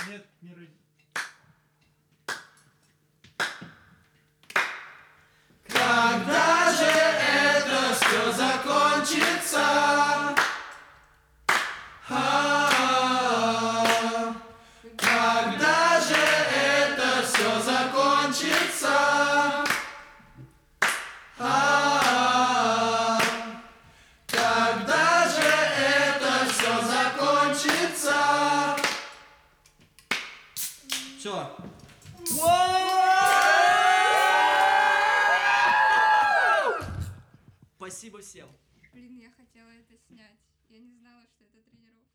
Нет, не рыдь. Когда же это все закончится? Когда же это все закончится? Когда же это все закончится? Все. Спасибо всем. Блин, я хотела это снять. Я не знала, что это тренировка.